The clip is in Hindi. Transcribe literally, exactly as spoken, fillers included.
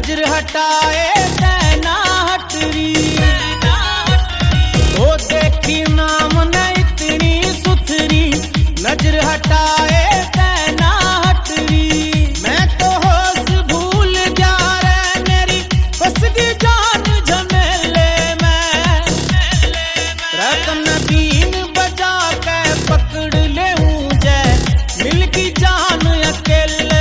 नजर हटाए तैना हटरी। ओ देखी नाम न इतनी सुथरी, नजर हटाए तैना हटरी। मैं तो होश भूल जा रे मेरी फस गई जान झमेले में। रतन बीन बजा के पकड़ ले हूँ जय मिल की जान अकेले।